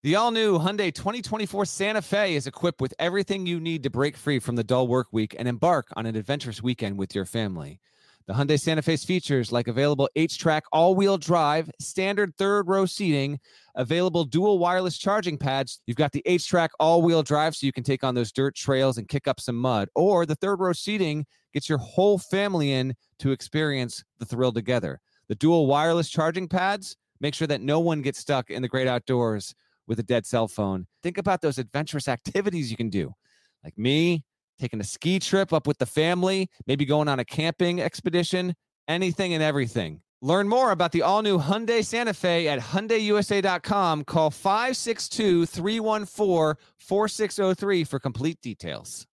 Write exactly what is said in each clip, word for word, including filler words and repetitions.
The all-new Hyundai twenty twenty-four Santa Fe is equipped with everything you need to break free from the dull work week and embark on an adventurous weekend with your family. The Hyundai Santa Fe's features like available H-Track all-wheel drive, standard third-row seating, available dual wireless charging pads. You've got the H-Track all-wheel drive so you can take on those dirt trails and kick up some mud. Or the third-row seating gets your whole family in to experience the thrill together. The dual wireless charging pads make sure that no one gets stuck in the great outdoors with a dead cell phone. Think about those adventurous activities you can do. Like me, taking a ski trip up with the family, maybe going on a camping expedition, anything and everything. Learn more about the all-new Hyundai Santa Fe at Hyundai U S A dot com. Call five six two, three one four, four six zero three for complete details.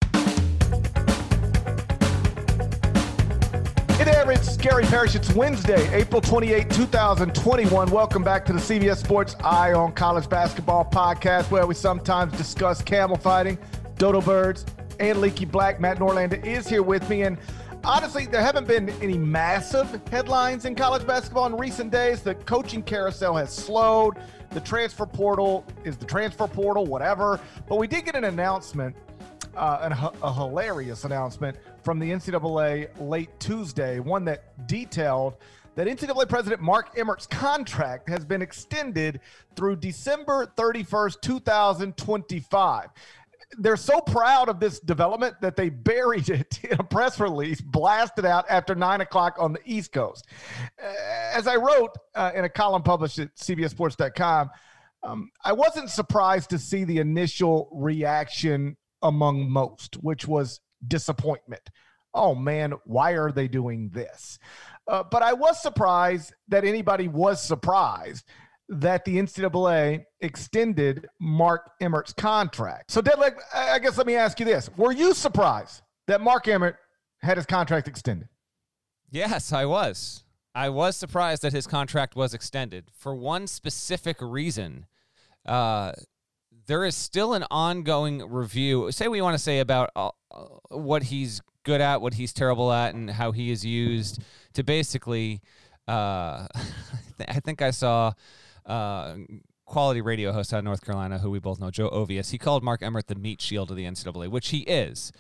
Hey there, it's Gary Parrish. It's Wednesday, April twenty-eighth, twenty twenty-one. Welcome back to the C B S Sports Eye on College Basketball podcast, where we sometimes discuss camel fighting, dodo birds, and leaky black. Matt Norlander is here with me, and honestly, there haven't been any massive headlines in college basketball in recent days. The coaching carousel has slowed. The transfer portal is the transfer portal, whatever. But we did get an announcement, uh, an, a hilarious announcement from the N C double A late Tuesday, one that detailed that N C double A President Mark Emmert's contract has been extended through December thirty-first, twenty twenty-five. They're so proud of this development that they buried it in a press release, blasted out after nine o'clock on the East Coast. As I wrote uh, in a column published at C B S sports dot com, um, I wasn't surprised to see the initial reaction among most, which was disappointment. Oh, man, why are they doing this? Uh, but I was surprised that anybody was surprised that the N C double A extended Mark Emmert's contract. So, Deadleg, I guess let me ask you this. Were you surprised that Mark Emmert had his contract extended? Yes, I was. I was surprised that his contract was extended for one specific reason. Uh, there is still an ongoing review. Say what you want to say about uh, what he's good at, what he's terrible at, and how he is used to basically, uh, I think I saw uh, quality radio host out of North Carolina, who we both know, Joe Ovius. He called Mark Emmert the meat shield of the N C double A, which he is.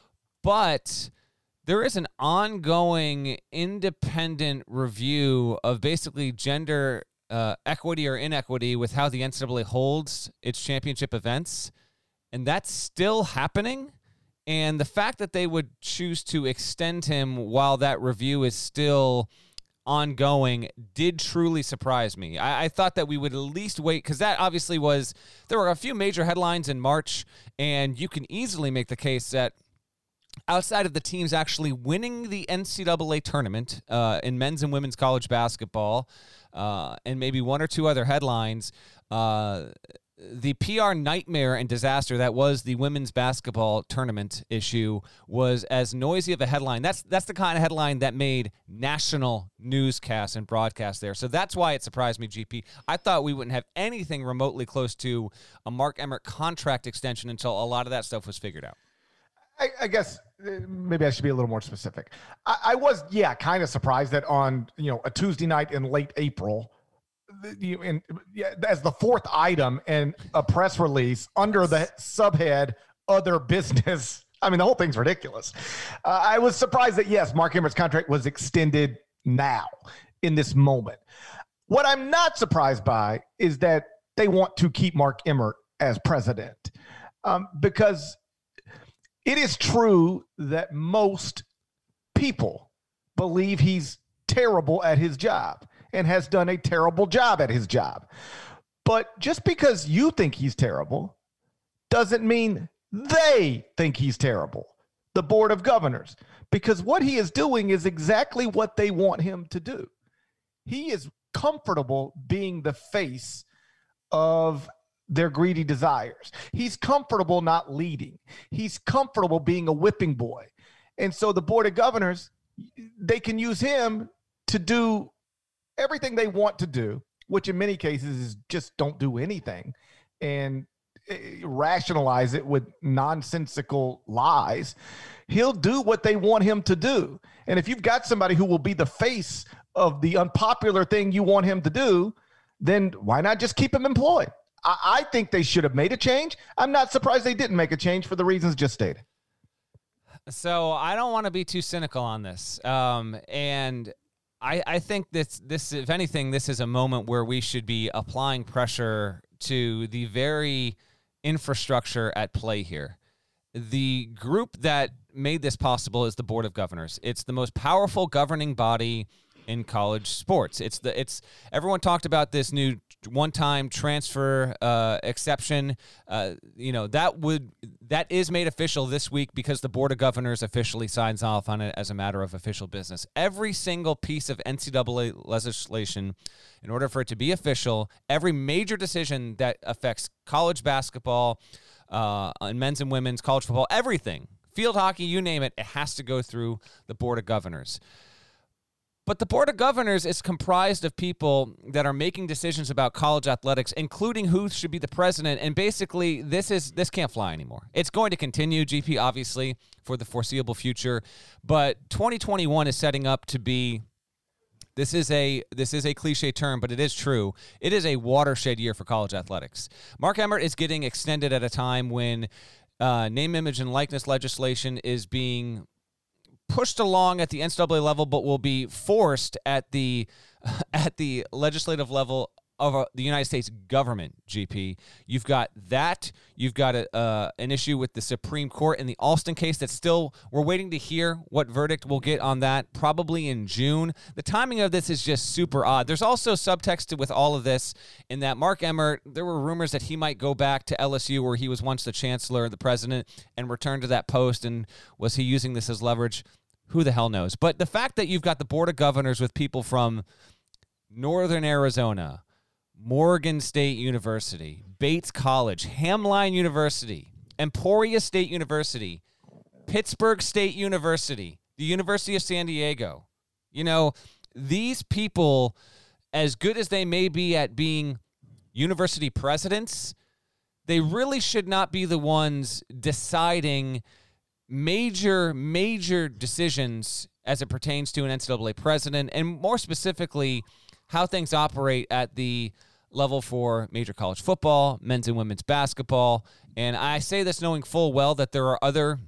But there is an ongoing independent review of basically gender uh, equity or inequity with how the N C double A holds its championship events, and that's still happening. And the fact that they would choose to extend him while that review is still ongoing did truly surprise me. I, I thought that we would at least wait, because that obviously was, there were a few major headlines in March, and you can easily make the case that outside of the teams actually winning the N C double A tournament uh, in men's and women's college basketball, uh, and maybe one or two other headlines, uh, the P R nightmare and disaster that was the women's basketball tournament issue was as noisy of a headline. That's that's the kind of headline that made national newscasts and broadcasts there. So that's why it surprised me, G P. I thought we wouldn't have anything remotely close to a Mark Emmert contract extension until a lot of that stuff was figured out. I, I guess maybe I should be a little more specific. I, I was, yeah, kind of surprised that on, you know, a Tuesday night in late April, You, and, yeah, as the fourth item in a press release under the subhead other business. I mean, the whole thing's ridiculous. Uh, I was surprised that, yes, Mark Emmert's contract was extended now in this moment. What I'm not surprised by is that they want to keep Mark Emmert as president, um, because it is true that most people believe he's terrible at his job and has done a terrible job at his job. But just because you think he's terrible doesn't mean they think he's terrible, the Board of Governors, because what he is doing is exactly what they want him to do. He is comfortable being the face of their greedy desires. He's comfortable not leading. He's comfortable being a whipping boy. And so the Board of Governors, they can use him to do everything they want to do, which in many cases is just don't do anything and rationalize it with nonsensical lies. He'll do what they want him to do. And if you've got somebody who will be the face of the unpopular thing you want him to do, then why not just keep him employed? I, I think they should have made a change. I'm not surprised they didn't make a change for the reasons just stated. So I don't want to be too cynical on this. Um, and I, I think this, this, if anything, this is a moment where we should be applying pressure to the very infrastructure at play here. The group that made this possible is the Board of Governors. It's the most powerful governing body in college sports. It's the it's everyone talked about this new one-time transfer uh, exception. Uh, you know that would that is made official this week because the Board of Governors officially signs off on it as a matter of official business. Every single piece of N C double A legislation, in order for it to be official, every major decision that affects college basketball, uh, and men's and women's college football, everything, field hockey, you name it, it has to go through the Board of Governors. But the Board of Governors is comprised of people that are making decisions about college athletics, including who should be the president. And basically, this is this can't fly anymore. It's going to continue, G P, obviously, for the foreseeable future. But twenty twenty-one is setting up to be, this is a this is a cliche term, but it is true. It is a watershed year for college athletics. Mark Emmert is getting extended at a time when uh, name, image, and likeness legislation is being pushed along at the N C double A level, but will be forced at the at the legislative level of uh, the United States government, G P. You've got that. You've got a, uh, an issue with the Supreme Court in the Alston case that's still, we're waiting to hear what verdict we'll get on that, probably in June. The timing of this is just super odd. There's also subtext with all of this in that Mark Emmert, there were rumors that he might go back to L S U, where he was once the chancellor, the president, and return to that post. And was he using this as leverage? Who the hell knows? But the fact that you've got the Board of Governors with people from Northern Arizona, Morgan State University, Bates College, Hamline University, Emporia State University, Pittsburgh State University, the University of San Diego. You know, these people, as good as they may be at being university presidents, they really should not be the ones deciding major, major decisions as it pertains to an N C double A president, and more specifically, how things operate at the level for major college football, men's and women's basketball. And I say this knowing full well that there are other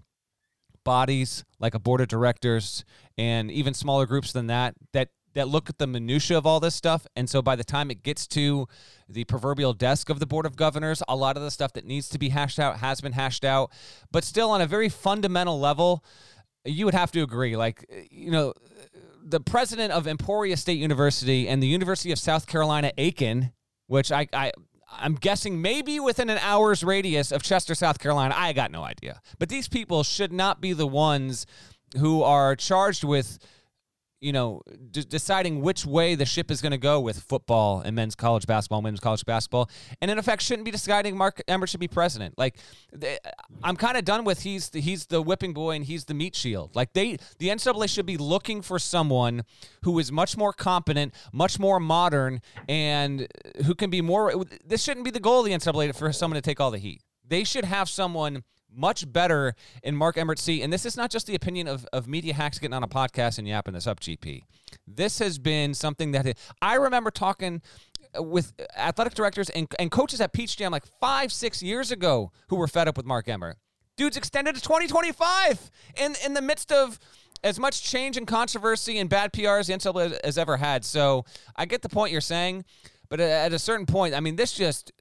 bodies like a board of directors and even smaller groups than that that that look at the minutia of all this stuff. And so by the time it gets to the proverbial desk of the Board of Governors, a lot of the stuff that needs to be hashed out has been hashed out. But still, on a very fundamental level, you would have to agree, like, you know, the president of Emporia State University and the University of South Carolina, Aiken, which I, I, I'm guessing maybe within an hour's radius of Chester, South Carolina, I got no idea. But these people should not be the ones who are charged with, you know, d- deciding which way the ship is going to go with football and men's college basketball, women's college basketball, and in effect shouldn't be deciding Mark Emmert should be president. Like, they, I'm kind of done with he's the, he's the whipping boy and he's the meat shield. Like, they, the N C double A should be looking for someone who is much more competent, much more modern, and who can be more. This shouldn't be the goal of the N C double A for someone to take all the heat. They should have someone much better in Mark Emmert's seat. And this is not just the opinion of, of media hacks getting on a podcast and yapping this up, G P. This has been something that I remember talking with athletic directors and, and coaches at Peach Jam like five, six years ago who were fed up with Mark Emmert. Dude's extended to twenty twenty-five in, in the midst of as much change and controversy and bad P R as the N C double A has ever had. So I get the point you're saying, but at a certain point, I mean, this just...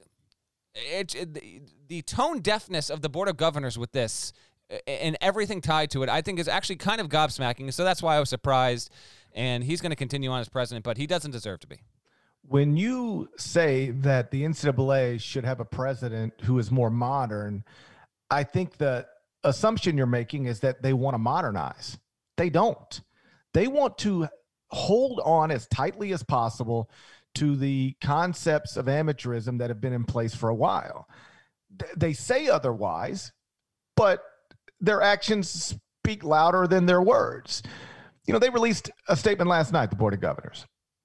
It, it, the, the tone deafness of the Board of Governors with this and everything tied to it, I think is actually kind of gobsmacking. So that's why I was surprised. And he's going to continue on as president, but he doesn't deserve to be. When you say that the N C double A should have a president who is more modern, I think the assumption you're making is that they want to modernize. They don't. They want to hold on as tightly as possible to the concepts of amateurism that have been in place for a while. They say otherwise, but their actions speak louder than their words. You know, they released a statement last night, the Board of Governors,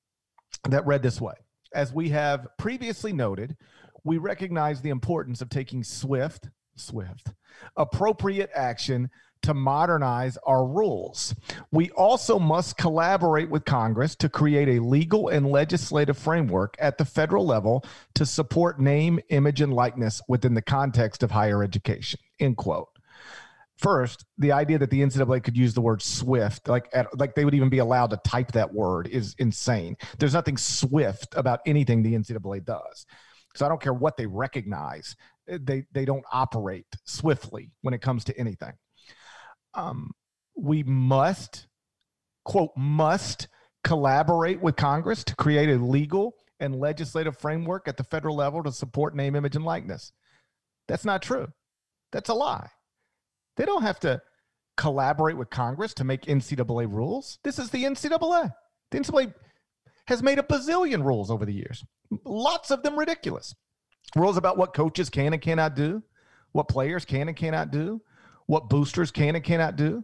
that read this way: as we have previously noted, we recognize the importance of taking swift, swift, appropriate action to modernize our rules. We also must collaborate with Congress to create a legal and legislative framework at the federal level to support name, image, and likeness within the context of higher education, end quote. First, the idea that the N C double A could use the word SWIFT, like at, like they would even be allowed to type that word, is insane. There's nothing SWIFT about anything the N C double A does. So I don't care what they recognize. They, they don't operate swiftly when it comes to anything. Um, we must, quote, must collaborate with Congress to create a legal and legislative framework at the federal level to support name, image, and likeness. That's not true. That's a lie. They don't have to collaborate with Congress to make N C double A rules. This is the N C double A. The N C double A has made a bazillion rules over the years. Lots of them ridiculous. Rules about what coaches can and cannot do, what players can and cannot do, what boosters can and cannot do.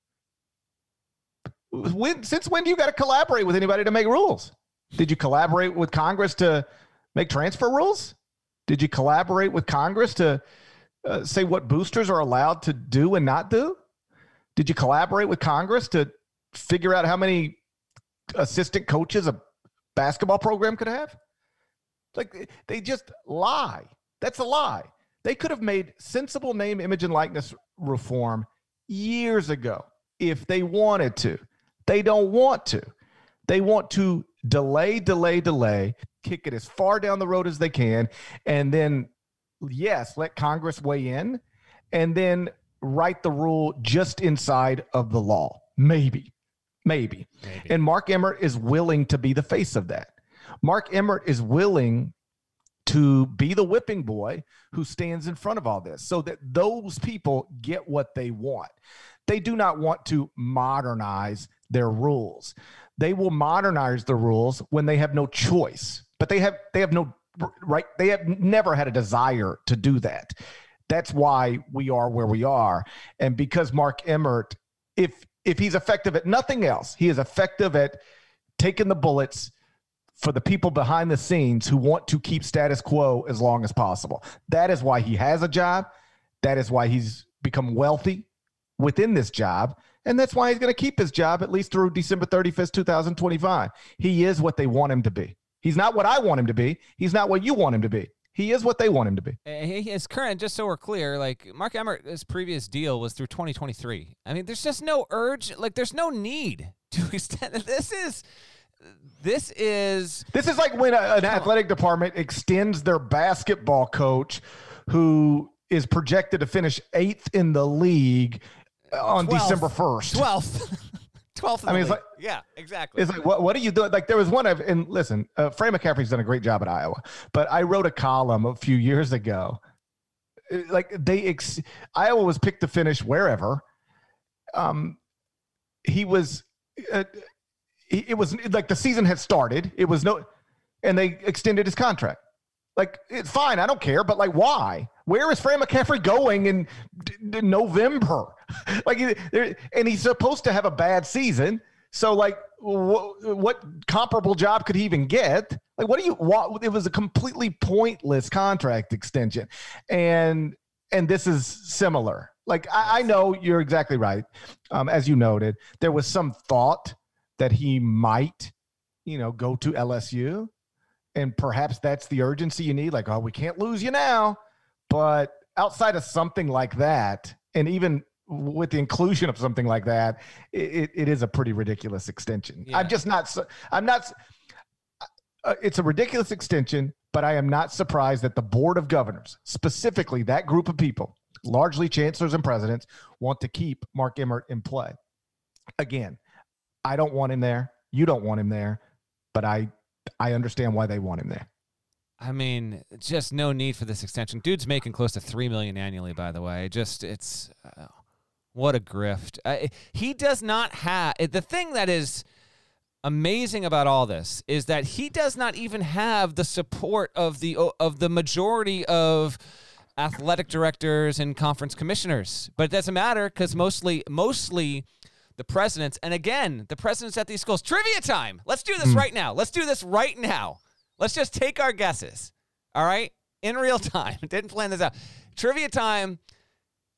When, since when do you got to collaborate with anybody to make rules? Did you collaborate with Congress to make transfer rules? Did you collaborate with Congress to uh, say what boosters are allowed to do and not do? Did you collaborate with Congress to figure out how many assistant coaches a basketball program could have? Like, they just lie. That's a lie. They could have made sensible name, image, and likeness reform years ago if they wanted to. They don't want to. They want to delay, delay, delay, kick it as far down the road as they can, and then, yes, let Congress weigh in, and then write the rule just inside of the law. Maybe. Maybe. Maybe. And Mark Emmert is willing to be the face of that. Mark Emmert is willing to be the whipping boy who stands in front of all this so that those people get what they want. They do not want to modernize their rules. They will modernize the rules when they have no choice, but they have, they have no right. They have never had a desire to do that. That's why we are where we are. And because Mark Emmert, if, if he's effective at nothing else, he is effective at taking the bullets for the people behind the scenes who want to keep status quo as long as possible. That is why he has a job. That is why he's become wealthy within this job. And that's why he's going to keep his job at least through December thirty-first, twenty twenty-five. He is what they want him to be. He's not what I want him to be. He's not what you want him to be. He is what they want him to be. His current, just so we're clear, like Mark Emmert's previous deal was through twenty twenty-three. I mean, there's just no urge. Like, there's no need to extend. This is... This is this is like when a, an athletic department extends their basketball coach who is projected to finish eighth in the league on twelfth, December first. twelfth. twelfth. I mean, it's like, yeah, exactly. It's like, what, what are you doing? Like, there was one of, and listen, uh, Fran McCaffrey's done a great job at Iowa, but I wrote a column a few years ago. Like, they, ex- Iowa was picked to finish wherever. Um, he was, uh, It was like the season had started. It was no, and they extended his contract. Like, it's fine. I don't care. But like, why? Where is Fran McCaffrey going in d- d- November? like, and he's supposed to have a bad season. So like, wh- what comparable job could he even get? Like, what do you want? It was a completely pointless contract extension. And, and this is similar. Like, I, I know you're exactly right. Um, as you noted, there was some thought that he might, you know, go to L S U, and perhaps that's the urgency you need. Like, oh, we can't lose you now. But outside of something like that, and even with the inclusion of something like that, it, it is a pretty ridiculous extension. Yeah. I'm just not, I'm not, uh, it's a ridiculous extension, but I am not surprised that the Board of Governors, specifically that group of people, largely chancellors and presidents, want to keep Mark Emmert in play. Again, I don't want him there. You don't want him there, but I I understand why they want him there. I mean, just no need for this extension. Dude's making close to three million dollars annually, by the way. Just, it's, uh, what a grift. Uh, he does not have, the thing that is amazing about all this is that he does not even have the support of the of the majority of athletic directors and conference commissioners. But it doesn't matter because mostly, mostly, the presidents, and again, the presidents at these schools. Trivia time. Let's do this mm. right now. Let's do this right now. Let's just take our guesses. All right? In real time. Didn't plan this out. Trivia time.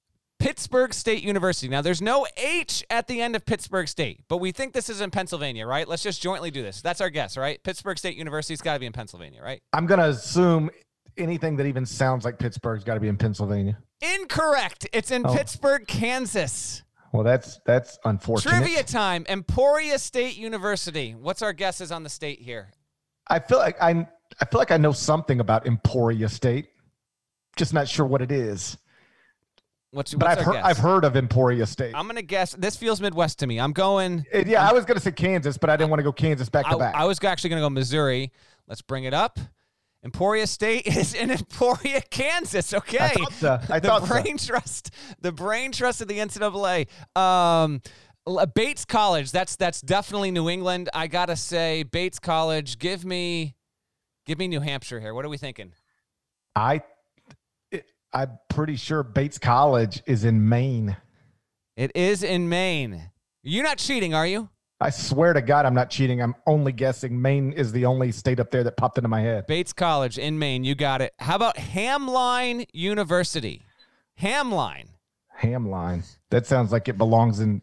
Pittsburg State University. Now, there's no H at the end of Pittsburg State, but we think this is in Pennsylvania, right? Let's just jointly do this. That's our guess, right? Pittsburg State University's got to be in Pennsylvania, right? I'm going to assume anything that even sounds like Pittsburgh's got to be in Pennsylvania. Incorrect. It's in Oh. Pittsburgh, Kansas. Well, that's that's unfortunate. Trivia time. Emporia State University. What's our guesses on the state here? I feel like I I feel like I know something about Emporia State, just not sure what it is. What's, But what's I've our heard guess? I've heard of Emporia State. I'm going to guess. This feels Midwest to me. I'm going. Uh, yeah, I was going to say Kansas, but I didn't want to go Kansas back to I, back. I was actually going to go Missouri. Let's bring it up. Emporia State is in Emporia, Kansas. Okay. I thought so. I the thought so. brain trust, the brain trust of the N C double A. Um, L- Bates College. That's that's definitely New England. I gotta say, Bates College. Give me, give me New Hampshire here. What are we thinking? I it, I'm pretty sure Bates College is in Maine. It is in Maine. You're not cheating, are you? I swear to God, I'm not cheating. I'm only guessing. Maine is the only state up there that popped into my head. Bates College in Maine. You got it. How about Hamline University? Hamline. Hamline. That sounds like it belongs in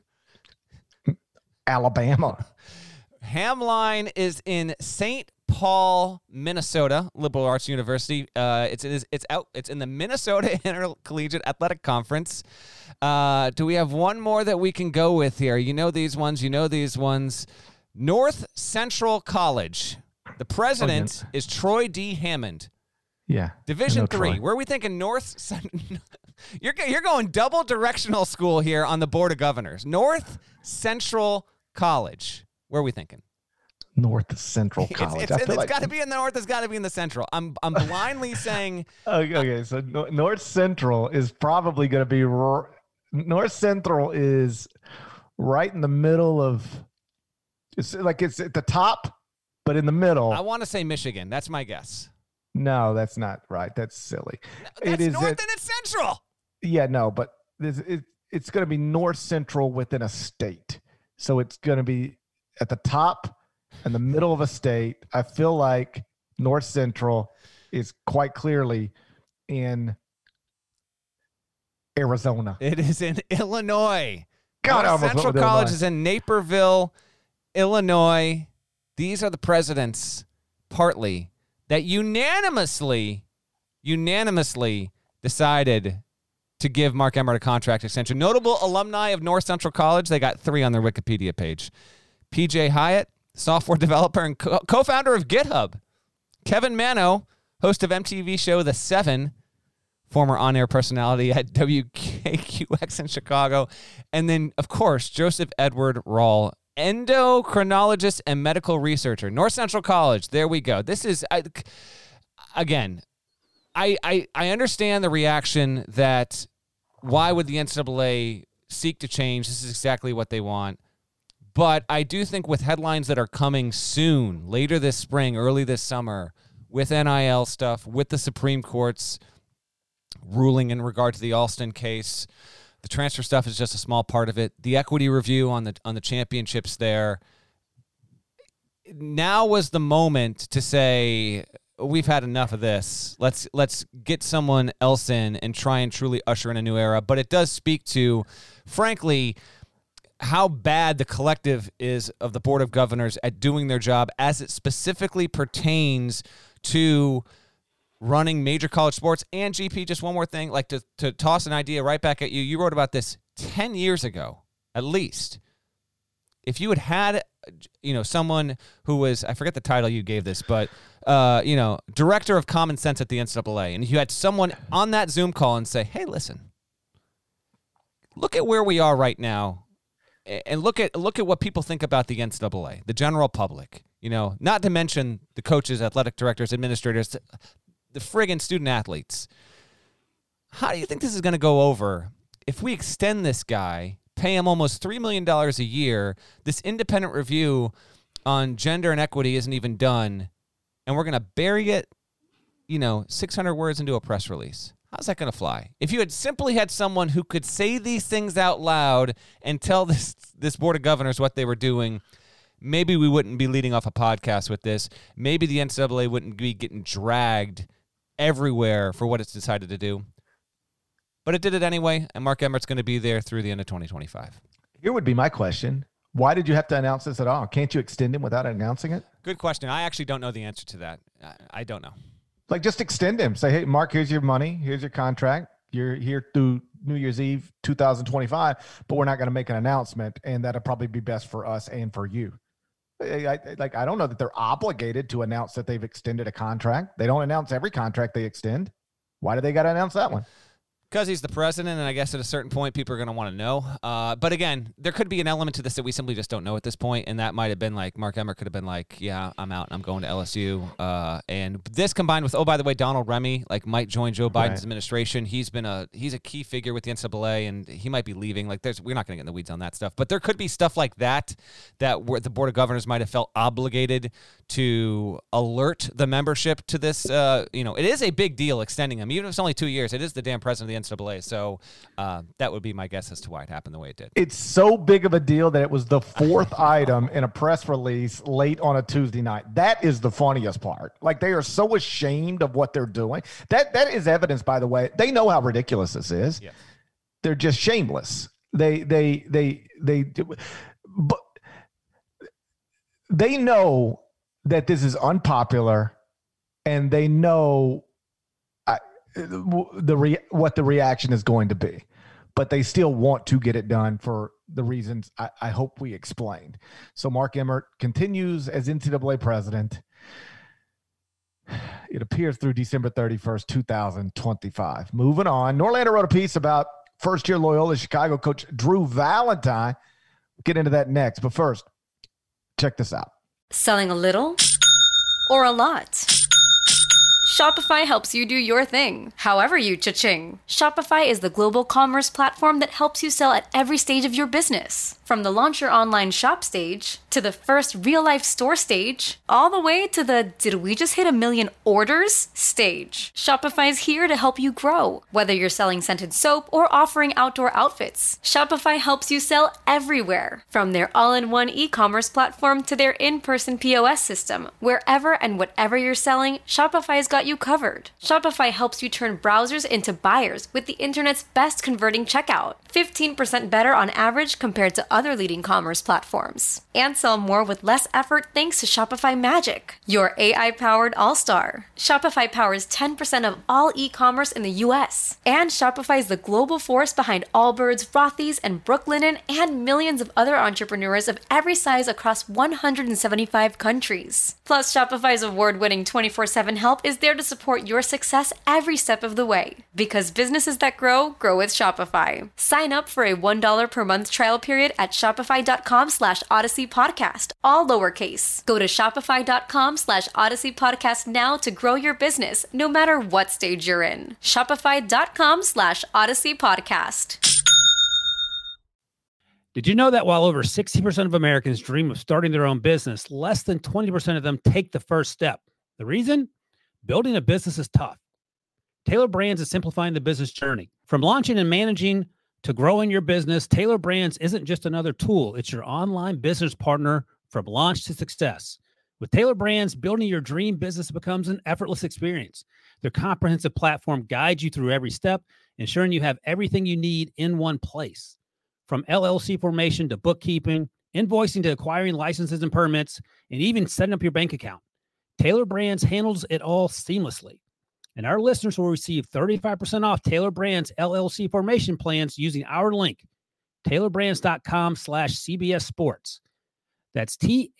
Alabama. Hamline is in Saint Paul, Minnesota, liberal arts university. Uh, it's it is it's out. It's in the Minnesota Intercollegiate Athletic Conference. Uh, do we have one more that we can go with here? You know these ones. You know these ones. North Central College. The president is Troy D. Hammond. Yeah. Division I know three. Troy. Where are we thinking? North. Cen- you're go- you're going double directional school here on the Board of Governors. North Central College. Where are we thinking? North Central College. It's, I it's, feel it's like got to be in the north. It's got to be in the central. I'm I'm blindly saying okay, okay, so no- North Central is probably going to be r- North Central is right in the middle of. It's like it's at the top, but in the middle. I want to say Michigan. That's my guess. No, that's not right. That's silly. That's it is north at- and it's central. Yeah, no, but this, it, it's going to be North Central within a state. So it's going to be at the top in the middle of a state. I feel like North Central is quite clearly in Arizona. It is in Illinois. God, I North almost went Central with College Illinois. is in Naperville, Illinois. These are the presidents, partly, that unanimously, unanimously decided to give Mark Emmert a contract extension. Notable alumni of North Central College, they got three on their Wikipedia page. P J Hyatt, software developer and co- co-founder of GitHub. Kevin Mano, host of M T V show The Seven, former on-air personality at W K Q X in Chicago. And then, of course, Joseph Edward Rawl, endocrinologist and medical researcher. North Central College, there we go. This is, I, again, I, I, I understand the reaction that why would the N C double A seek to change? This is exactly what they want. But I do think with headlines that are coming soon, later this spring, early this summer, with N I L stuff, with the Supreme Court's ruling in regard to the Alston case, the transfer stuff is just a small part of it. The equity review on the on the championships there. Now was the moment to say, we've had enough of this. Let's let's get someone else in and try and truly usher in a new era. But it does speak to, frankly, how bad the collective is of the Board of Governors at doing their job as it specifically pertains to running major college sports. And G P, just one more thing, like to, to toss an idea right back at you. You wrote about this ten years ago, at least. If you had had, you know, someone who was, I forget the title you gave this, but, uh, you know, director of common sense at the N C double A, and you had someone on that Zoom call and say, hey, listen, look at where we are right now. And look at look at what people think about the N C double A, the general public, you know, not to mention the coaches, athletic directors, administrators, the friggin' student athletes. How do you think this is going to go over if we extend this guy, pay him almost three million dollars a year, this independent review on gender and equity isn't even done, and we're going to bury it, you know, six hundred words into a press release? How's that going to fly? If you had simply had someone who could say these things out loud and tell this this Board of Governors what they were doing, maybe we wouldn't be leading off a podcast with this. Maybe the N C double A wouldn't be getting dragged everywhere for what it's decided to do. but it did it anyway, and Mark Emmert's going to be there through the end of twenty twenty-five. Here would be my question. Why did you have to announce this at all? Can't you extend him without announcing it? Good question. I actually don't know the answer to that. I, I don't know. Like, just extend him. Say, hey, Mark, here's your money. Here's your contract. You're here through New Year's Eve two thousand twenty-five, but we're not going to make an announcement, and that'll probably be best for us and for you. I, I, like, I don't know that they're obligated to announce that they've extended a contract. They don't announce every contract they extend. Why do they got to announce that one? Because he's the president, and I guess at a certain point, people are going to want to know. Uh, but again, there could be an element to this that we simply just don't know at this point, and that might have been like Mark Emmert could have been like, yeah, I'm out, and I'm going to L S U. Uh, and this combined with, oh, by the way, Donald Remy like might join Joe Biden's right. administration. He's been a he's a key figure with the N C double A, and he might be leaving. Like, there's we're not going to get in the weeds on that stuff, but there could be stuff like that that where the Board of Governors might have felt obligated to alert the membership to this. Uh, you know, it is a big deal extending him, even if it's only two years. It is the damn president of the N C double A, so uh, that would be my guess as to why it happened the way it did. It's so big of a deal that it was the fourth item in a press release late on a Tuesday night. That is the funniest part. Like, they are so ashamed of what they're doing. That that is evidence, by the way. They know how ridiculous this is. Yes. They're just shameless. They they they they do, but they know that this is unpopular, and they know I, the re, what the reaction is going to be, but they still want to get it done for the reasons I, I hope we explained. So Mark Emmert continues as N C double A president. It appears through December thirty-first, two thousand twenty-five. Moving on, Norlander wrote a piece about first-year Loyola Chicago coach Drew Valentine. We'll get into that next, but first, check this out. Selling a little or a lot? Shopify helps you do your thing, however you cha-ching. Shopify is the global commerce platform that helps you sell at every stage of your business. From the launch your online shop stage, to the first real-life store stage, all the way to the did we just hit a million orders stage. Shopify is here to help you grow. Whether you're selling scented soap or offering outdoor outfits, Shopify helps you sell everywhere. From their all-in-one e-commerce platform to their in-person P O S system, wherever and whatever you're selling, Shopify's got you covered. Shopify helps you turn browsers into buyers with the internet's best converting checkout. fifteen percent better on average compared to other leading commerce platforms. And sell more with less effort thanks to Shopify Magic, your A I-powered all-star. Shopify powers ten percent of all e-commerce in the U S. And Shopify is the global force behind Allbirds, Rothy's, and Brooklinen, and millions of other entrepreneurs of every size across one hundred seventy-five countries. Plus, Shopify's award-winning twenty-four seven help is there to support your success every step of the way. Because businesses that grow, grow with Shopify. Sign up for a one dollar per month trial period at shopify.com slash Odyssey Podcast, all lowercase. Go to shopify.com slash Odyssey Podcast now to grow your business, no matter what stage you're in. Shopify.com slash Odyssey Podcast. Did you know that while over sixty percent of Americans dream of starting their own business, less than twenty percent of them take the first step? The reason? Building a business is tough. Taylor Brands is simplifying the business journey. From launching and managing to growing your business, Taylor Brands isn't just another tool. It's your online business partner from launch to success. With Taylor Brands, building your dream business becomes an effortless experience. Their comprehensive platform guides you through every step, ensuring you have everything you need in one place. From L L C formation to bookkeeping, invoicing to acquiring licenses and permits, and even setting up your bank account, Taylor Brands handles it all seamlessly. And our listeners will receive thirty-five percent off Taylor Brands L L C formation plans using our link, taylorbrands.com slash CBS Sports. That's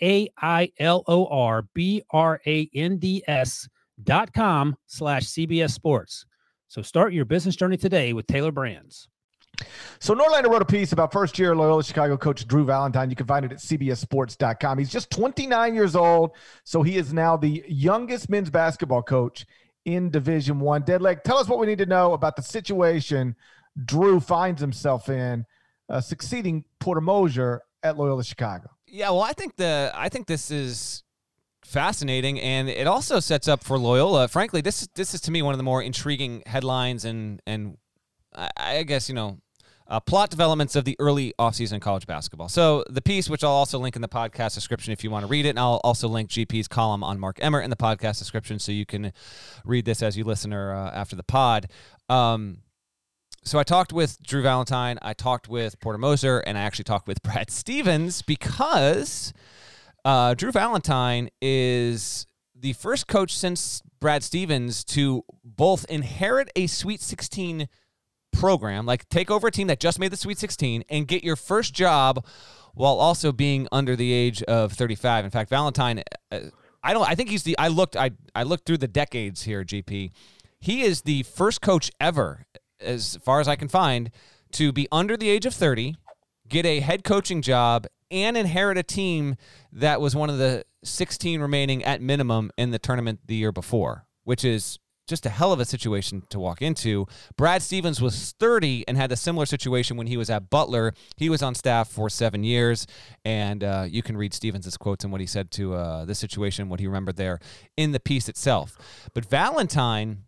T-A-I-L-O-R-B-R-A-N-D-S dot com slash CBS Sports. So start your business journey today with Taylor Brands. So Norlander wrote a piece about first-year Loyola Chicago coach Drew Valentine. You can find it at C B S Sports dot com. He's just twenty-nine years old, so he is now the youngest men's basketball coach in Division One. Deadleg, tell us what we need to know about the situation Drew finds himself in, uh, succeeding Porter Moser at Loyola Chicago. Yeah, well, I think the I think this is fascinating, and it also sets up for Loyola. Frankly, this this is to me one of the more intriguing headlines and and I, I guess you know. Uh, plot developments of the early offseason college basketball. So the piece, which I'll also link in the podcast description if you want to read it, and I'll also link G P's column on Mark Emmert in the podcast description so you can read this as you listen or uh, after the pod. Um, so I talked with Drew Valentine, I talked with Porter Moser, and I actually talked with Brad Stevens because uh, Drew Valentine is the first coach since Brad Stevens to both inherit a Sweet sixteen program, like take over a team that just made the Sweet sixteen, and get your first job while also being under the age of thirty-five. In fact, Valentine, uh, I don't. I think he's the. I looked. I I looked through the decades here, G P. He is the first coach ever, as far as I can find, to be under the age of thirty, get a head coaching job, and inherit a team that was one of the sixteen remaining at minimum in the tournament the year before, which is just a hell of a situation to walk into. Brad Stevens was thirty and had a similar situation when he was at Butler. He was on staff for seven years, and uh, you can read Stevens' quotes and what he said to uh, this situation, what he remembered there in the piece itself. But Valentine,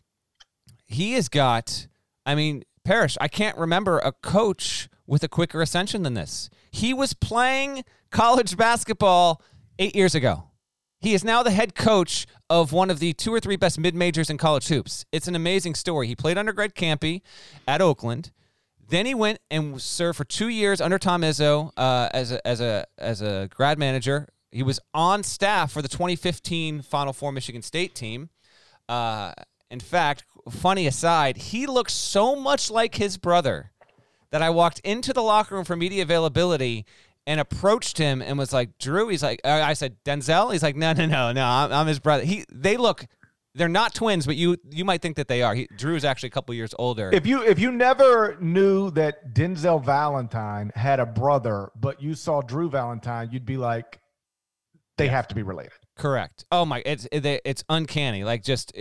he has got, I mean, Parrish, I can't remember a coach with a quicker ascension than this. He was playing college basketball eight years ago. He is now the head coach of one of the two or three best mid-majors in college hoops. It's an amazing story. He played under Greg Kampe at Oakland. Then he went and served for two years under Tom Izzo uh, as a, as a as a grad manager. He was on staff for the twenty fifteen Final Four Michigan State team. Uh, in fact, funny aside, he looks so much like his brother that I walked into the locker room for media availability and approached him and was like, Drew, he's like, uh, I said, Denzel? He's like, no, no, no, no, I'm, I'm his brother. He, They look, they're not twins, but you you might think that they are. He, Drew is actually a couple years older. If you if you never knew that Denzel Valentine had a brother, but you saw Drew Valentine, you'd be like, they have to be related. Correct. Oh my, it's it, it's uncanny. Like just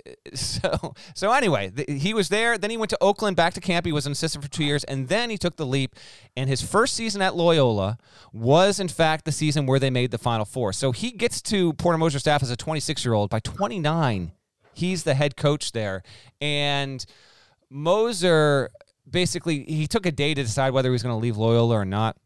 so so. Anyway, the, he was there. Then he went to Oakland, back to camp. He was an assistant for two years, and then he took the leap. And his first season at Loyola was, in fact, the season where they made the Final Four. So he gets to Porter Moser staff as a twenty-six-year-old. By twenty-nine, he's the head coach there. And Moser basically he took a day to decide whether he was going to leave Loyola or not.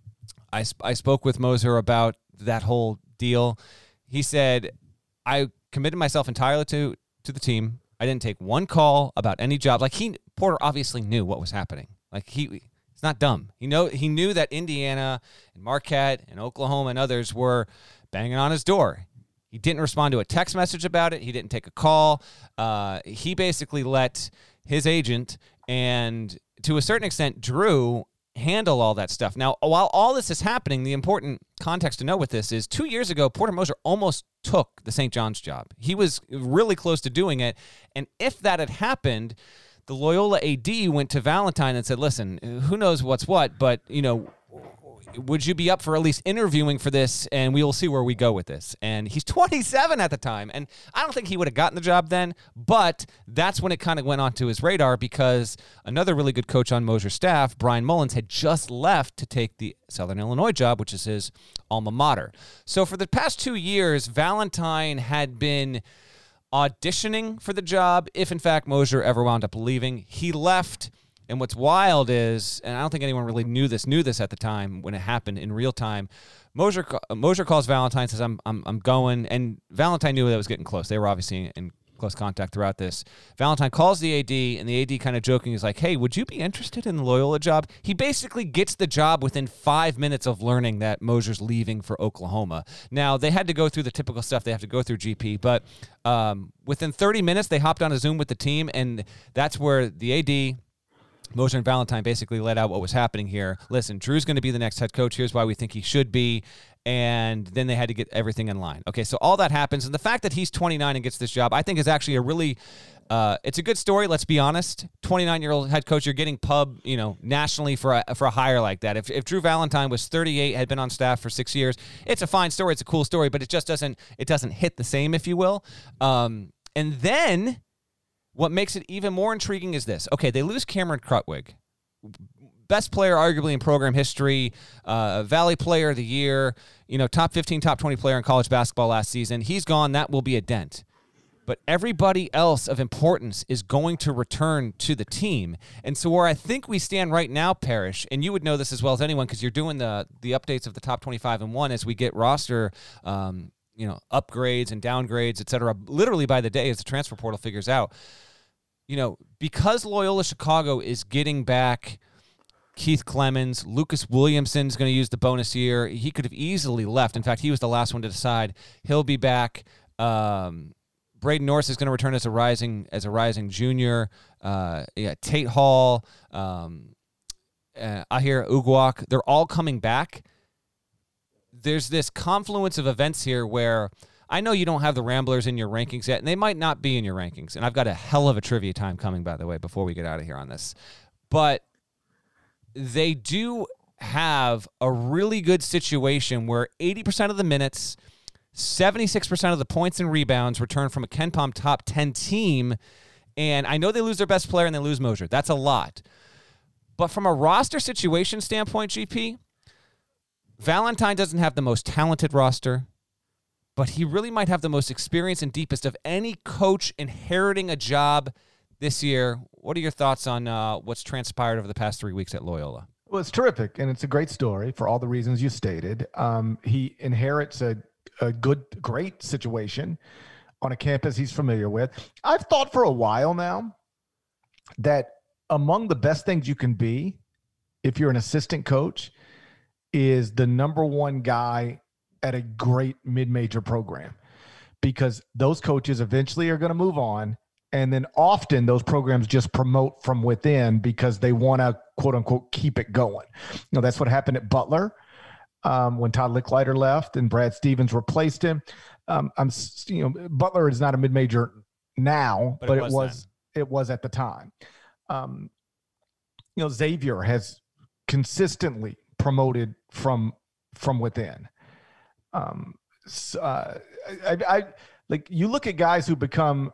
I I spoke with Moser about that whole deal. He said, I committed myself entirely to, to the team. I didn't take one call about any job. Like he, Porter obviously knew what was happening. Like he, he's not dumb. He know he knew that Indiana and Marquette and Oklahoma and others were banging on his door. He didn't respond to a text message about it. He didn't take a call. Uh, he basically let his agent and, to a certain extent, Drew handle all that stuff. Now, while all this is happening, the important context to know with this is two years ago, Porter Moser almost took the Saint John's job. He was really close to doing it. And if that had happened, the Loyola A D went to Valentine and said, listen, who knows what's what, but, you know, would you be up for at least interviewing for this, and we will see where we go with this. And he's twenty-seven at the time, and I don't think he would have gotten the job then, but that's when it kind of went onto his radar because another really good coach on Moser's staff, Brian Mullins, had just left to take the Southern Illinois job, which is his alma mater. So for the past two years, Valentine had been auditioning for the job if, in fact, Moser ever wound up leaving. He left. And what's wild is, and I don't think anyone really knew this, knew this at the time when it happened in real time. Moser, Moser calls Valentine, says, I'm, I'm, I'm going. And Valentine knew that it was getting close. They were obviously in close contact throughout this. Valentine calls the A D, and the A D kind of joking is like, hey, would you be interested in the Loyola job? He basically gets the job within five minutes of learning that Moser's leaving for Oklahoma. Now, they had to go through the typical stuff they have to go through, G P, but um, within thirty minutes, they hopped on a Zoom with the team, and that's where the A D, Moser and Valentine basically let out what was happening here. Listen, Drew's going to be the next head coach. Here's why we think he should be. And then they had to get everything in line. Okay, so all that happens. And the fact that he's twenty-nine and gets this job, I think is actually a really, uh, it's a good story, let's be honest. twenty-nine-year-old head coach, you're getting pub, you know, nationally for a, for a hire like that. If, if Drew Valentine was thirty-eight, had been on staff for six years, it's a fine story. It's a cool story, but it just doesn't, it doesn't hit the same, if you will. Um, and then what makes it even more intriguing is this. Okay, they lose Cameron Krutwig, best player arguably in program history, uh, Valley Player of the Year, you know, top fifteen, top twenty player in college basketball last season. He's gone. That will be a dent. But everybody else of importance is going to return to the team. And so where I think we stand right now, Parrish, and you would know this as well as anyone because you're doing the the updates of the top twenty-five and one as we get roster um, you know, upgrades and downgrades, et cetera, literally by the day as the transfer portal figures out. you know, because Loyola Chicago is getting back Keith Clemens, Lucas Williamson's going to use the bonus year. He could have easily left. In fact, he was the last one to decide. He'll be back. Um, Braden Norris is going to return as a rising as a rising junior. Uh, yeah, Tate Hall, um, uh, Ahir Uguak, they're all coming back. There's this confluence of events here where I know you don't have the Ramblers in your rankings yet, and they might not be in your rankings. And I've got a hell of a trivia time coming, by the way, before we get out of here on this. But they do have a really good situation where eighty percent of the minutes, seventy-six percent of the points and rebounds return from a KenPom top ten team. And I know they lose their best player and they lose Mosier. That's a lot. But from a roster situation standpoint, G P, Valentine doesn't have the most talented roster, but he really might have the most experience and deepest of any coach inheriting a job this year. What are your thoughts on uh, what's transpired over the past three weeks at Loyola? Well, it's terrific, and it's a great story for all the reasons you stated. Um, he inherits a, a good, great situation on a campus he's familiar with. I've thought for a while now that among the best things you can be if you're an assistant coach is the number one guy at a great mid-major program, because those coaches eventually are going to move on. And then often those programs just promote from within because they want to, quote unquote, keep it going. You know, that's what happened at Butler um, when Todd Licklider left and Brad Stevens replaced him. Um, I'm, you know, Butler is not a mid-major now, but, but it was, it was, it was at the time. Um, you know, Xavier has consistently promoted from, from within. Um, so, uh, I, I like you look at guys who become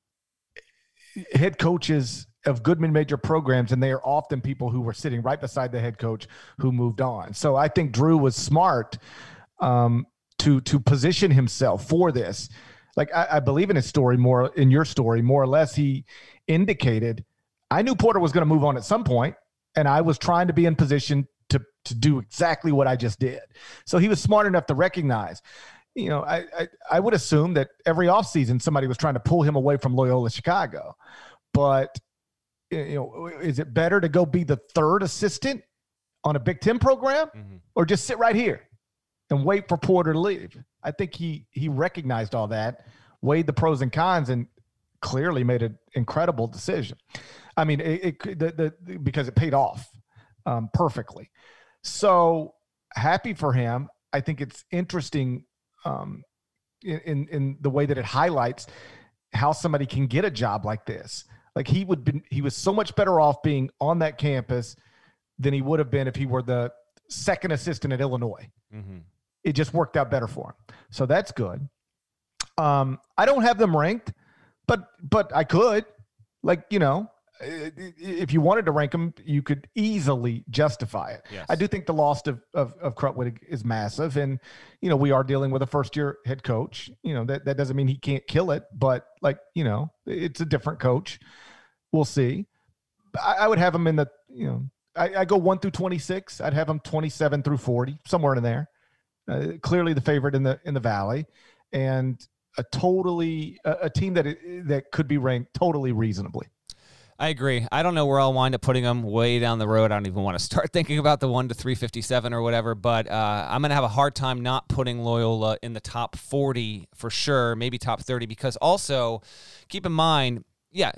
head coaches of good mid-major programs, and they are often people who were sitting right beside the head coach who moved on. So I think Drew was smart um, to to position himself for this. Like I, I believe in his story more, in your story, more or less, he indicated, I knew Porter was going to move on at some point, and I was trying to be in position to to do exactly what I just did. So he was smart enough to recognize. You know, I, I I would assume that every offseason somebody was trying to pull him away from Loyola Chicago. But, you know, is it better to go be the third assistant on a Big Ten program mm-hmm. or just sit right here and wait for Porter to leave? I think he he recognized all that, weighed the pros and cons, and clearly made an incredible decision. I mean, it, it the, the because it paid off um, perfectly. So happy for him. I think it's interesting um, in, in in the way that it highlights how somebody can get a job like this. Like he would be, he was so much better off being on that campus than he would have been if he were the second assistant at Illinois. Mm-hmm. It just worked out better for him. So that's good. Um, I don't have them ranked, but but I could. Like, you know, if you wanted to rank them, you could easily justify it. Yes. I do think the loss of, of, of Krutwig is massive. And, you know, we are dealing with a first-year head coach. You know, that, that doesn't mean he can't kill it. But, like, you know, it's a different coach. We'll see. I, I would have him in the, you know, I, I go one through twenty-six. I'd have him twenty-seven through forty, somewhere in there. Uh, clearly the favorite in the in the Valley. And a totally – a, a team that that could be ranked totally reasonably. I agree. I don't know where I'll wind up putting them way down the road. I don't even want to start thinking about the one to three fifty-seven or whatever, but uh, I'm going to have a hard time not putting Loyola in the top forty for sure, maybe top thirty, because also keep in mind, yeah,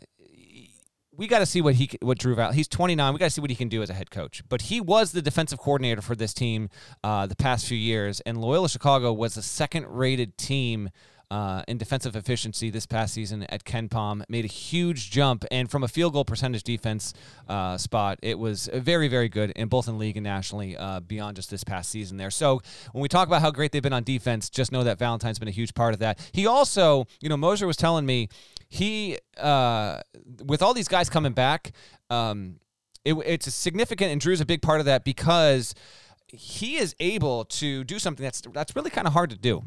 we got to see what he what Drew Val. He's twenty-nine. We got to see what he can do as a head coach. But he was the defensive coordinator for this team uh, the past few years, and Loyola Chicago was the second-rated team Uh, in defensive efficiency this past season at KenPom, made a huge jump, and from a field goal percentage defense uh, spot, it was very, very good in both in league and nationally uh, beyond just this past season there. So when we talk about how great they've been on defense, just know that Valentine's been a huge part of that. He also, you know, Mosier was telling me, he, uh, with all these guys coming back, um, it, it's significant, and Drew's a big part of that because he is able to do something that's that's really kind of hard to do.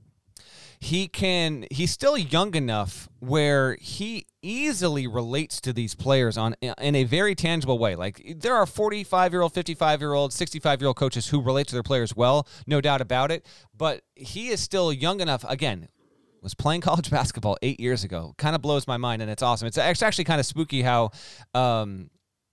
He can, he's still young enough where he easily relates to these players on in a very tangible way. Like, there are forty-five-year-old, fifty-five-year-old, sixty-five-year-old coaches who relate to their players well, no doubt about it. But he is still young enough, again, was playing college basketball eight years ago. Kind of blows my mind, and it's awesome. It's actually kind of spooky how um,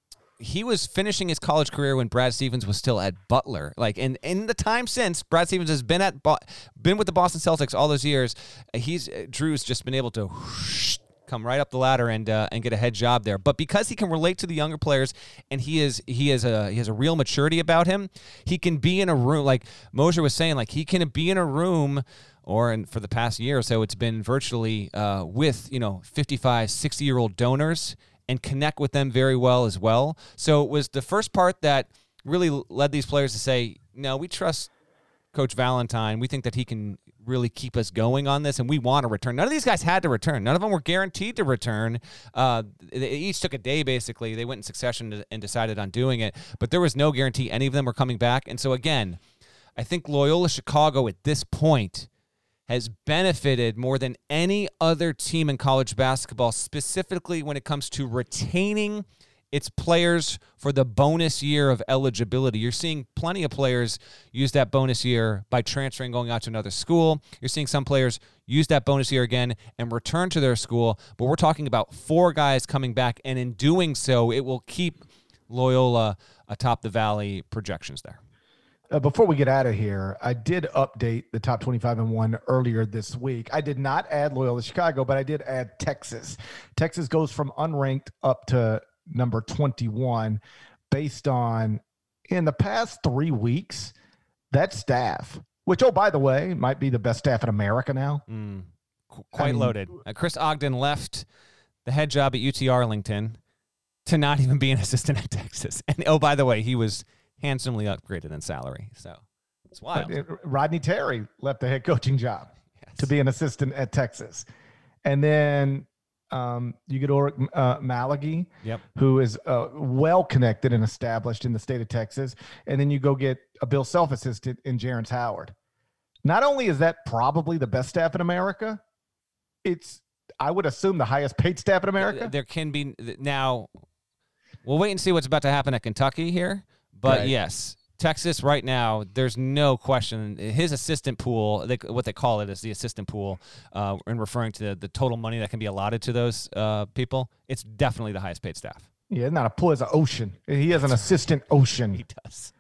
he was finishing his college career when Brad Stevens was still at Butler. Like in, in the time since, Brad Stevens has been at Bo- been with the Boston Celtics all those years. He's Drew's just been able to whoosh, come right up the ladder and uh, and get a head job there. But because he can relate to the younger players, and he is he is a he has a real maturity about him, he can be in a room like Mosier was saying. Like he can be in a room. Or in, for the past year or so, it's been virtually uh, with, you know, fifty-five, sixty-year-old donors and connect with them very well as well. So it was the first part that really led these players to say, no, we trust Coach Valentine. We think that he can really keep us going on this, and we want to return. None of these guys had to return. None of them were guaranteed to return. Uh, they each took a day, basically. They went in succession and decided on doing it, but there was no guarantee any of them were coming back. And so, again, I think Loyola Chicago at this point has benefited more than any other team in college basketball, specifically when it comes to retaining its players for the bonus year of eligibility. You're seeing plenty of players use that bonus year by transferring, going out to another school. You're seeing some players use that bonus year again and return to their school. But we're talking about four guys coming back, and in doing so, it will keep Loyola atop the Valley projections there. Uh, before we get out of here, I did update the top twenty-five and one earlier this week. I did not add Loyola Chicago, but I did add Texas. Texas goes from unranked up to number twenty-one based on, in the past three weeks, that staff, which, oh, by the way, might be the best staff in America now. Mm, quite I mean, loaded. Uh, Chris Ogden left the head job at U T Arlington to not even be an assistant at Texas. And, oh, by the way, he was handsomely upgraded in salary. So it's wild. Rodney Terry left the head coaching job yes. to be an assistant at Texas. And then um, you get Ulrich uh, Malagi, yep. who is uh, well connected and established in the state of Texas. And then you go get a Bill Self assistant in Jarence Howard. Not only is that probably the best staff in America, it's, I would assume, the highest paid staff in America. There can be now. We'll wait and see what's about to happen at Kentucky here. But right. yes, Texas right now, there's no question. His assistant pool, they, what they call it is the assistant pool, uh, in referring to the, the total money that can be allotted to those uh, people, it's definitely the highest paid staff. Yeah, not a pool, it's an ocean. He has an assistant ocean. He does.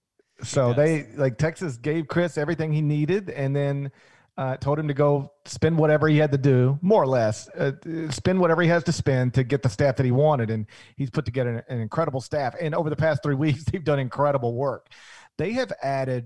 So he does. they, like, Texas gave Chris everything he needed, and then uh, told him to go spend whatever he had to do, more or less, uh, spend whatever he has to spend to get the staff that he wanted. And he's put together an, an incredible staff. And over the past three weeks, they've done incredible work. They have added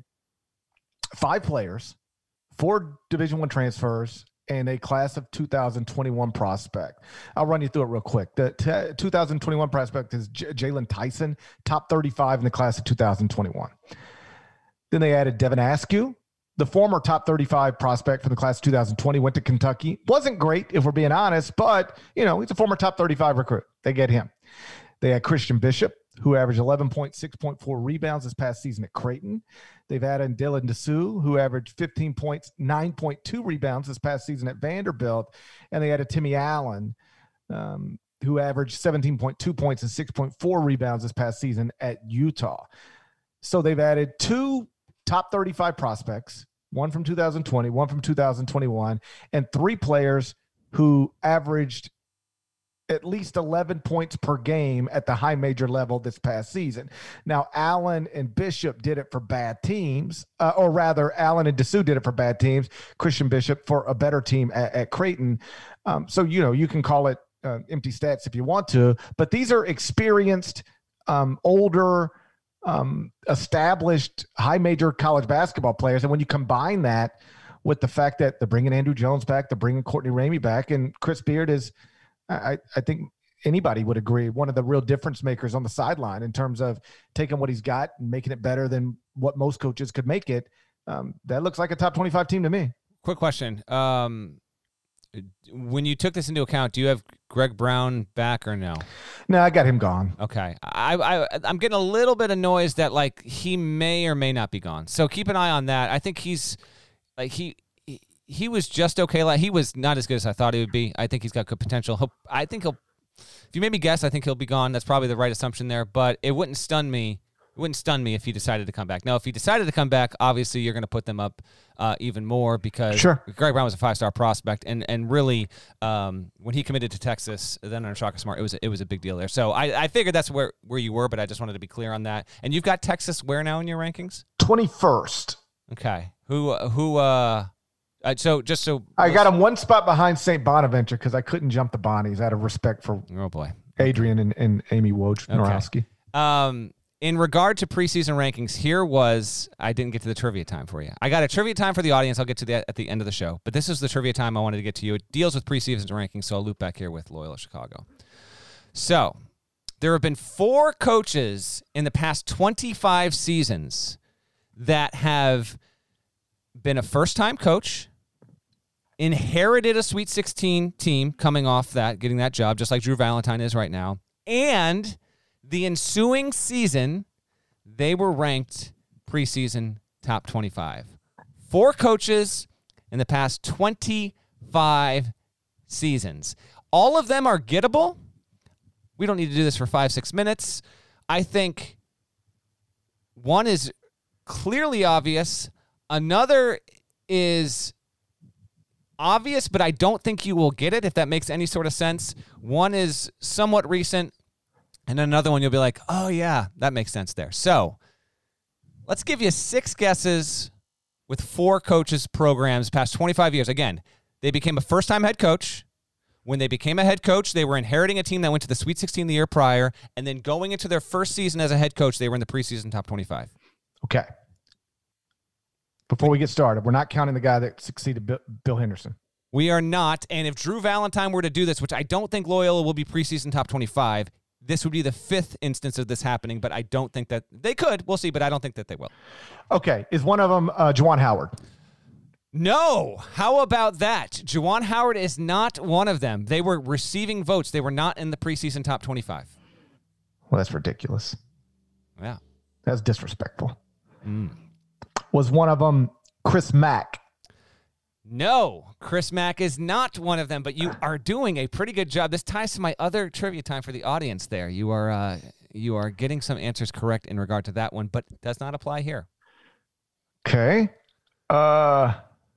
five players, four Division One transfers, and a class of two thousand twenty-one prospect. I'll run you through it real quick. The t- two thousand twenty-one prospect is J- Jalen Tyson, top thirty-five in the class of two thousand twenty-one. Then they added Devin Askew, the former top thirty-five prospect from the class of two thousand twenty, went to Kentucky. Wasn't great, if we're being honest, but, you know, he's a former top thirty-five recruit. They get him. They had Christian Bishop, who averaged eleven point six point four rebounds this past season at Creighton. They've added Dylan Dessou, who averaged fifteen points, nine point two rebounds this past season at Vanderbilt. And they added Timmy Allen, um, who averaged seventeen point two points and six point four rebounds this past season at Utah. So they've added two top thirty-five prospects, one from two thousand twenty, one from two thousand twenty-one, and three players who averaged at least eleven points per game at the high major level this past season. Now, Allen and Bishop did it for bad teams, uh, or rather, Allen and Dessou did it for bad teams. Christian Bishop for a better team at, at Creighton. Um, so, you know, you can call it uh, empty stats if you want to, but these are experienced, um, older, um, established high major college basketball players. And when you combine that with the fact that they're bringing Andrew Jones back, they're bringing Courtney Ramey back, and Chris Beard is, I, I think anybody would agree, one of the real difference makers on the sideline in terms of taking what he's got and making it better than what most coaches could make it. Um, that looks like a top twenty-five team to me. Quick question. Um, when you took this into account, do you have Greg Brown back or no? No, I got him gone. Okay. I, I, I'm getting a little bit of noise that, like, he may or may not be gone. So keep an eye on that. I think he's, like, he – He was just okay. Like, he was not as good as I thought he would be. I think he's got good potential. He'll, I think he'll, if you made me guess, I think he'll be gone. That's probably the right assumption there, but it wouldn't stun me It wouldn't stun me if he decided to come back. Now, if he decided to come back, obviously you're going to put them up uh, even more because Sure. Greg Brown was a five-star prospect, and and really um, when he committed to Texas, then under Shaka Smart, it was it was a big deal there. So I, I figured that's where, where you were, but I just wanted to be clear on that. And you've got Texas where now in your rankings? twenty-first. Okay. Who who? Uh, uh, so just so I got him one spot behind Saint Bonaventure because I couldn't jump the Bonnies out of respect for Oh boy, Adrian and, and Amy Wojnarowski. Okay. Um. In regard to preseason rankings, here was, I didn't get to the trivia time for you. I got a trivia time for the audience. I'll get to that at the end of the show. But this is the trivia time I wanted to get to you. It deals with preseason rankings, so I'll loop back here with Loyola Chicago. So, there have been four coaches in the past twenty-five seasons that have been a first-time coach, inherited a Sweet sixteen team coming off that, getting that job, just like Drew Valentine is right now, and the ensuing season, they were ranked preseason top twenty-five. Four coaches in the past twenty-five seasons. All of them are gettable. We don't need to do this for five, six minutes. I think one is clearly obvious. Another is obvious, but I don't think you will get it, if that makes any sort of sense. One is somewhat recent. And another one, you'll be like, oh, yeah, that makes sense there. So let's give you six guesses with four coaches' programs past twenty-five years. Again, they became a first-time head coach. When they became a head coach, they were inheriting a team that went to the Sweet sixteen the year prior. And then going into their first season as a head coach, they were in the preseason top twenty-five. Okay. Before we get started, we're not counting the guy that succeeded Bill, Bill Henderson. We are not. And if Drew Valentine were to do this, which I don't think Loyola will be preseason top twenty-five, this would be the fifth instance of this happening, but I don't think that they could. We'll see, but I don't think that they will. Okay. Is one of them uh, Juwan Howard? No. How about that? Juwan Howard is not one of them. They were receiving votes. They were not in the preseason top twenty-five. Well, that's ridiculous. Yeah. That's disrespectful. Mm. Was one of them Chris Mack? No, Chris Mack is not one of them, but you are doing a pretty good job. This ties to my other trivia time for the audience there. You are uh, you are getting some answers correct in regard to that one, but does not apply here. Okay. Uh,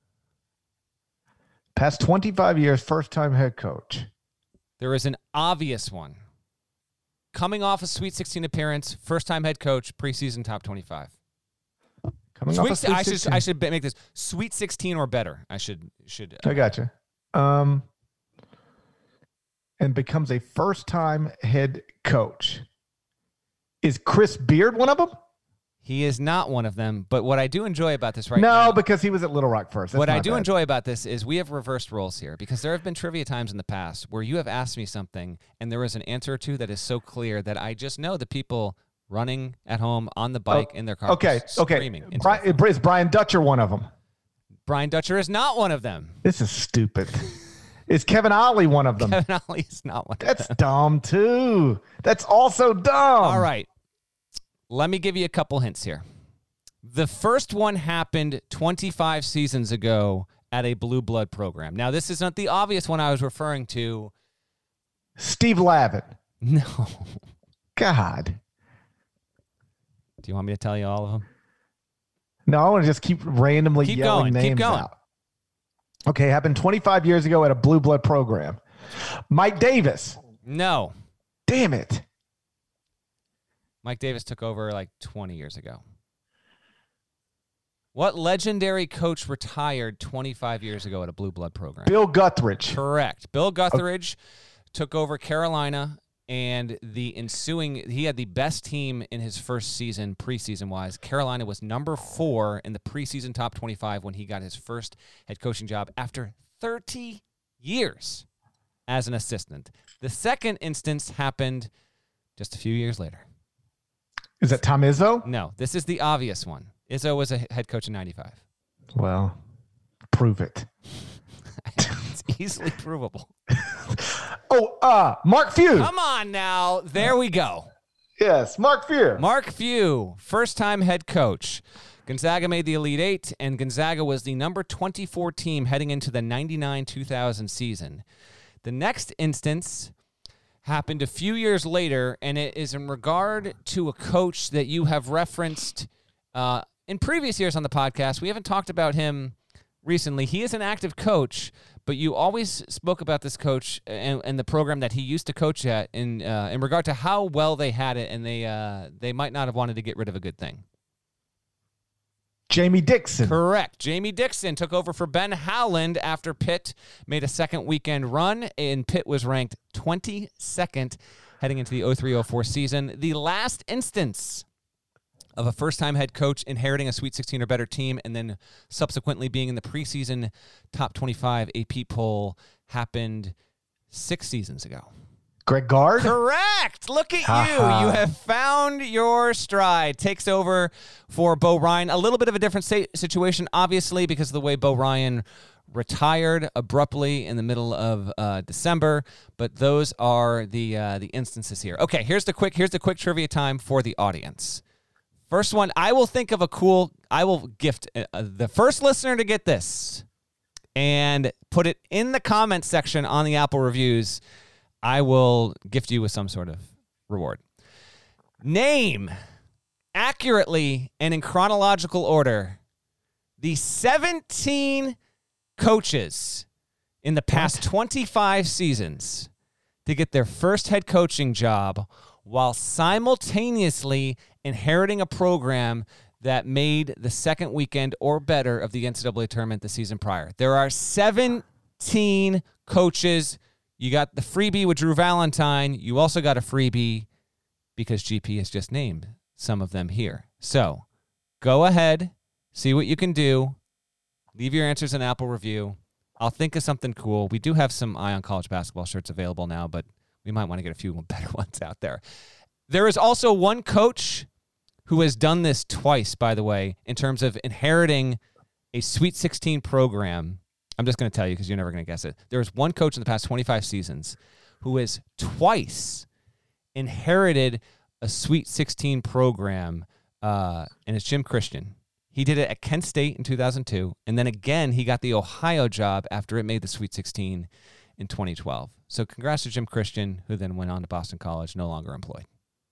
past twenty-five years, first-time head coach. There is an obvious one. Coming off a Sweet sixteen appearance, first-time head coach, preseason top twenty-five. Coming Sweet, off of Sweet I should sixteen. I should make this Sweet sixteen or better. I should should. Uh, I got you. Um, and becomes a first-time head coach. Is Chris Beard one of them? He is not one of them. But what I do enjoy about this right no, now, because he was at Little Rock first. That's what I my do bad. enjoy about this is we have reversed roles here, because there have been trivia times in the past where you have asked me something and there is an answer or two that is so clear that I just know the people running at home on the bike Oh, in their car, Okay, okay. screaming. into Brian, the phone. is Brian Dutcher one of them? Brian Dutcher is not one of them. This is stupid. Is Kevin Ollie one of them? Kevin Ollie is not one of That's them. dumb too. That's also dumb. All right. Let me give you a couple hints here. The first one happened twenty-five seasons ago at a Blue Blood program. Now, this is not the obvious one I was referring to. Steve Lavin. No. God. Do you want me to tell you all of them? No, I want to just keep randomly Keep yelling going, keep names going. out. Okay, happened twenty-five years ago at a Blue Blood program. Mike Davis. No. Damn it. Mike Davis took over like twenty years ago. What legendary coach retired twenty-five years ago at a Blue Blood program? Bill Guthridge. Correct. Bill Guthridge took over Carolina, and the ensuing, he had the best team in his first season, preseason-wise. Carolina was number four in the preseason top twenty-five when he got his first head coaching job after thirty years as an assistant. The second instance happened just a few years later. Is that Tom Izzo? No, this is the obvious one. Izzo was a head coach in ninety-five. Well, prove it. It's easily provable. Oh, uh, Mark Few. Come on now. There we go. Yes, Mark Few. Mark Few, first-time head coach. Gonzaga made the Elite Eight, and Gonzaga was the number twenty-four team heading into the ninety-nine two thousand season. The next instance happened a few years later, and it is in regard to a coach that you have referenced uh, in previous years on the podcast. We haven't talked about him recently. He is an active coach, but you always spoke about this coach and, and the program that he used to coach at in uh, in regard to how well they had it, and they uh, they might not have wanted to get rid of a good thing. Jamie Dixon. Correct. Jamie Dixon took over for Ben Howland after Pitt made a second weekend run, and Pitt was ranked twenty-second heading into the oh three oh four season. The last instance of a first-time head coach inheriting a Sweet sixteen or better team and then subsequently being in the preseason top twenty-five A P poll happened six seasons ago. Greg Gard? Correct. Look at you. You have found your stride. Takes over for Bo Ryan. A little bit of a different situation, obviously, because of the way Bo Ryan retired abruptly in the middle of uh, December. But those are the uh, the instances here. Okay, here's the quick here's the quick trivia time for the audience. First one, I will think of a cool. I will gift uh, the first listener to get this and put it in the comment section on the Apple reviews. I will gift you with some sort of reward. Name accurately and in chronological order the seventeen coaches in the past twenty-five seasons to get their first head coaching job while simultaneously inheriting a program that made the second weekend or better of the N C double A tournament the season prior. There are seventeen coaches. You got the freebie with Drew Valentine. You also got a freebie because G P has just named some of them here. So go ahead, see what you can do. Leave your answers in Apple review. I'll think of something cool. We do have some Eye on College basketball shirts available now, but we might want to get a few better ones out there. There is also one coach who has done this twice, by the way, in terms of inheriting a Sweet sixteen program. I'm just going to tell you because you're never going to guess it. There's one coach in the past twenty-five seasons who has twice inherited a Sweet sixteen program, uh, and it's Jim Christian. He did it at Kent State in two thousand two, and then again he got the Ohio job after it made the Sweet sixteen in twenty twelve. So congrats to Jim Christian, who then went on to Boston College, no longer employed.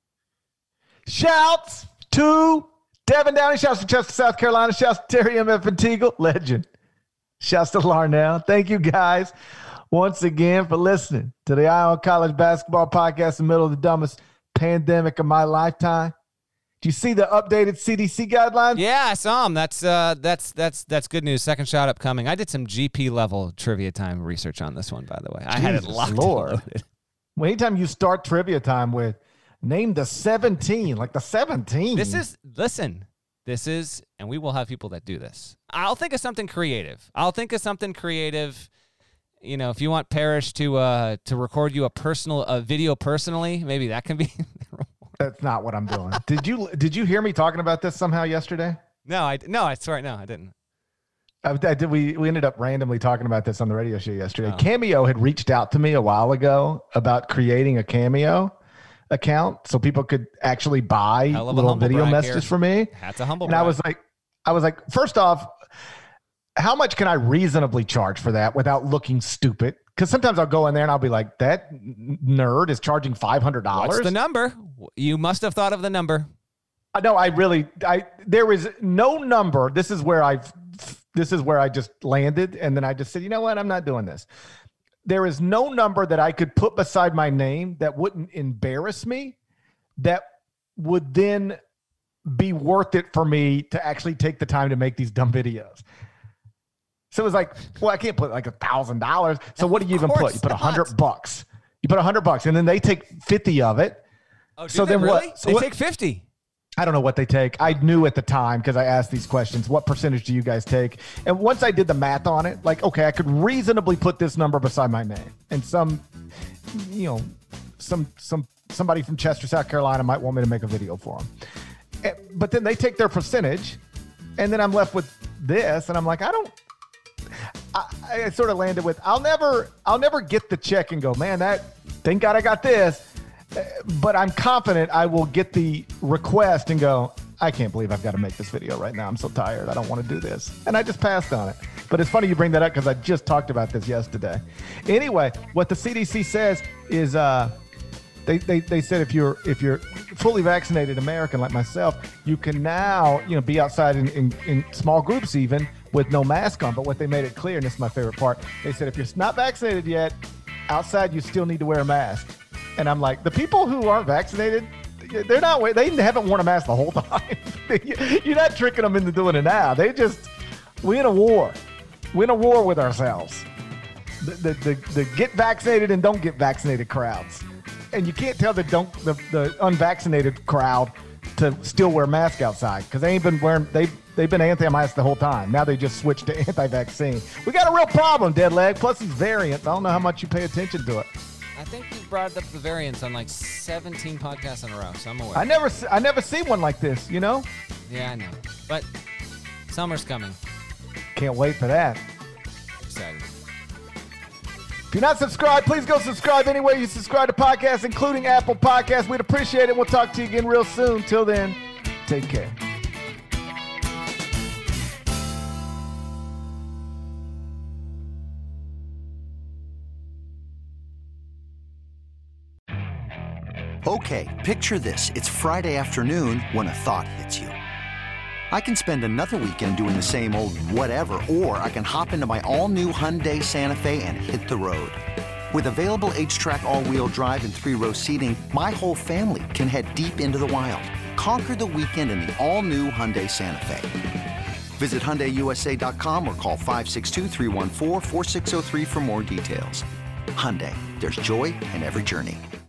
Shouts to Devin Downey. Shouts to Chester, South Carolina. Shouts to Terry M F and Teagle. Legend. Shouts to Larnell. Thank you guys once again for listening to the Eye on College Basketball Podcast in the middle of the dumbest pandemic of my lifetime. Do you see the updated C D C guidelines? Yeah, I saw them. That's uh, that's that's that's good news. Second shot upcoming. I did some G P level trivia time research on this one, by the way. I Jesus had it locked Lord. and loaded. Well, anytime you start trivia time with name the seventeen, like the seventeen. This is listen. This is, and we will have people that do this. I'll think of something creative. I'll think of something creative. You know, if you want Parrish to uh, to record you a personal a video personally, maybe that can be. That's not what I'm doing. Did you did you hear me talking about this somehow yesterday? No, I no, I swear no, I didn't. I, I did. We we ended up randomly talking about this on the radio show yesterday. Oh. Cameo had reached out to me a while ago about creating a Cameo account so people could actually buy little video messages for me. That's a humble and brag. I was like, I was like, first off, how much can I reasonably charge for that without looking stupid? Because sometimes I'll go in there and I'll be like, that nerd is charging five hundred dollars. What's the number? You must have thought of the number. I know. I really, I, there is no number. This is where I've, this is where I just landed. And then I just said, you know what? I'm not doing this. There is no number that I could put beside my name that wouldn't embarrass me, that would then be worth it for me to actually take the time to make these dumb videos. So it was like, well, I can't put like a thousand dollars. So what do you even put? You put a hundred bucks. You put a hundred bucks, and then they take fifty of it. Oh, do so they then really? what? So they what, take fifty. I don't know what they take. I knew at the time because I asked these questions. What percentage do you guys take? And once I did the math on it, like, okay, I could reasonably put this number beside my name. And some, you know, some some somebody from Chester, South Carolina might want me to make a video for them. And, but then they take their percentage, and then I'm left with this, and I'm like, I don't. I, I sort of landed with, I'll never, I'll never get the check and go, man, that. Thank God I got this. But I'm confident I will get the request and go, I can't believe I've got to make this video right now. I'm so tired. I don't want to do this. And I just passed on it. But it's funny you bring that up because I just talked about this yesterday. Anyway, what the C D C says is uh, They, they they said if you're if you're fully vaccinated American like myself, you can now you know be outside in, in, in small groups even with no mask on. But what they made it clear, and this is my favorite part, they said if you're not vaccinated yet, outside you still need to wear a mask. And I'm like, the people who aren't vaccinated, they're not. They haven't worn a mask the whole time. You're not tricking them into doing it now. They just we're in a war. We're in a war with ourselves. The the the, the get vaccinated and don't get vaccinated crowds. And you can't tell the don't the, the unvaccinated crowd to still wear masks outside because they ain't been wearing they they've been anti-mask the whole time. Now they just switched to anti-vaccine. We got a real problem, Deadleg. Plus these variants. I don't know how much you pay attention to it. I think you brought up the variants on like seventeen podcasts in a row, so I'm aware. I never I never see one like this. You know? Yeah, I know. But summer's coming. Can't wait for that. Excited. If you're not subscribed, please go subscribe anywhere you subscribe to podcasts, including Apple Podcasts. We'd appreciate it. We'll talk to you again real soon. Till then, take care. Okay, picture this. It's Friday afternoon when a thought hits you. I can spend another weekend doing the same old whatever, or I can hop into my all-new Hyundai Santa Fe and hit the road. With available H-Track all-wheel drive and three-row seating, my whole family can head deep into the wild. Conquer the weekend in the all-new Hyundai Santa Fe. Visit Hyundai U S A dot com or call five six two, three one four, four six zero three for more details. Hyundai, there's joy in every journey.